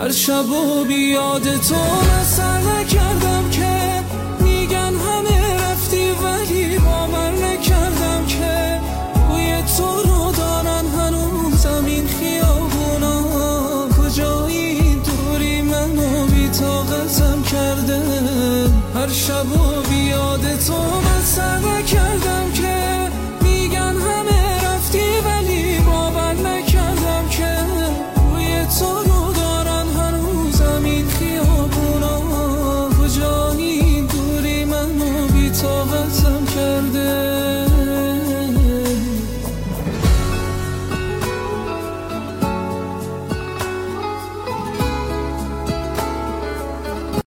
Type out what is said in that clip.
هر شب و بیاد تو مثل نکردم که میگن همه رفتی ولی باور نکردم که بوی تو رو دارن هنوزم این خیابونا کجایی دوری منو بی طاقتم کرده هر شب